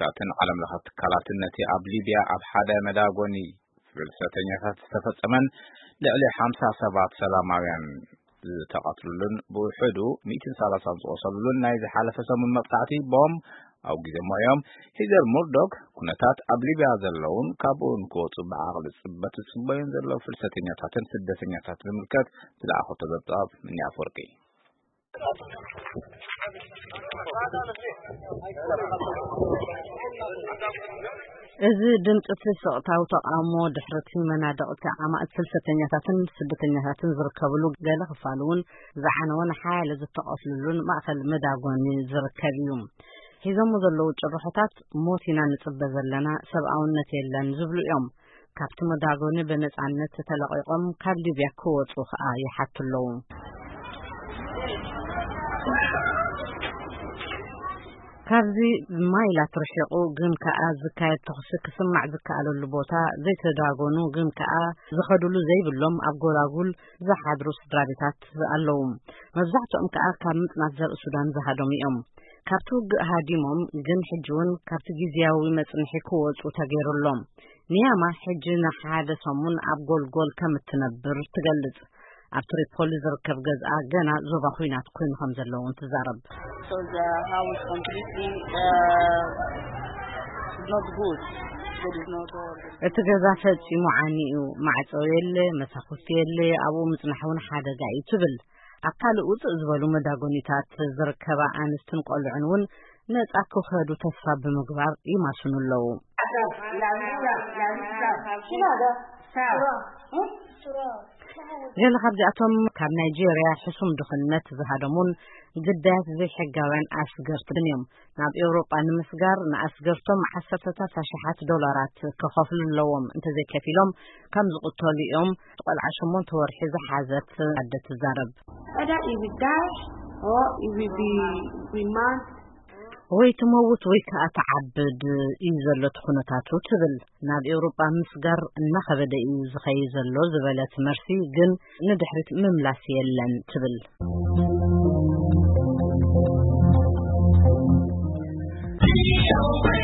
መንግስታትን ዓለም ለኸ ትካላትን ነቲ ኣብ ሊብያ ኣብ ሓደ መዳጎኒ ፍልሰተኛታት ዝተፈጸመን ልዕሊ 50 ሰባት ሰላማውያን ዝተቐትሉልን ብውሕዱ 130 ዝቆሰሉልን ናይ ዝሓለፈ ሰሙን መጥቃዕቲ ቦምብ ኣብ ግዜ ሞዮም ሂዘር ሙርዶክ ኩነታት ኣብ ሊብያ ዘለውን ካብኡን ክወፁ ብዓቕሊ ጽበት ዝጽበዩን ዘለዉ ፍልሰተኛታትን ስደተኛታትን ንምልከት ዝለኣኸ ተዘብጣብ ምን ያፈርቂ እዚ ድምጽ ፍልሰታዊ ተቃውሞ ድሕረት መናድቕቲ ዓማእት ፍልሰተኛታትን ስደተኛታትን ዝርከብሉ ገለ ክፋሉን ዝዓነወን ሓያለ ዝተቐትሉሉን ማእከል መዳጎኒ ዝርከብ እዩ ሂዞም ዘለዉ ጭርሖታት ሞቲና ንጽበ ዘለና ሰብኣውነት የለን ዝብሉ እዮም ካብቲ መዳጎኒ በነጻነት ተለቂቆም ካብ ሊብያ ክወፁ ከዓ ይሓትለው ካብዚ ማይላት ርሒቁ ግን ከዓ ዝካየድ ተኽሲ ክስማዕ ዝከኣለሉ ቦታ ዘይተዳጎኑ ግን ከዓ ዝኸድሉ ዘይብሎም ኣብ ጎላጉል ዝሓድሩ ስድራቤታት ኣለዉ መብዛሕትኦም ከዓ ካብ ምጽናት ዘርኢ ሱዳን ዝሃዶም እዮም ካብቲ ውግእ ሃዲሞም ግን ሕጂውን ካብቲ ጊዜያዊ መጽንሒ ክወፁ ተገይሩሎም ንያማ ሕጂ ንሓደ ሰሙን ኣብ ጎልጎል ከም እትነብር ትገልጽ ኣብ ትሪፖሊ ዝርከብ ገዝኣ ገና ዞባ ኩናት ኮይኑ ከም ዘለውን ትዛረብ So the house completely not good. There is no door. እቲ ገዛ ፈጺሙ ዓኒኡ ማዕጾ የለ መሳኹፍቲ የለ ኣብኡ ምጽናሕውን ሓደጋ እዩ ትብል ኣብ ካልእ ውፅእ ዝበሉ መዳጎኒታት ዝርከባ ኣንስትን ቆልዑን እውን ነጻ ክኸዱ ተስፋ ብምግባር ይማስኑ ኣለዉ ገለ ካብዚኣቶም ካብ ናይጄርያ ሕሱም ድኽነት ዝሃደሙን ግዳያት ዘይሕጋውያን ኣስገርትን እዮም ናብ ኤውሮጳ ንምስጋር ንኣስገርቶም $10,000 ክኸፍሉ ኣለዎም እንተዘይከፊሎም ከም ዝቕተሉ እዮም ቆልዓ 8 ወርሒ ዝሓዘት ኣደ ትዛረብ ወይ ትመውት ወይ ከዓ ተዓብድ እዩ ዘሎ ኩነታቱ ትብል ናብ ኤውሮጳ ምስጋር እናኸበደ እዩ ዝኸይ ዘሎ ዝበለት መርሲ ግን ንድሕሪት ምምላስ የለን ትብል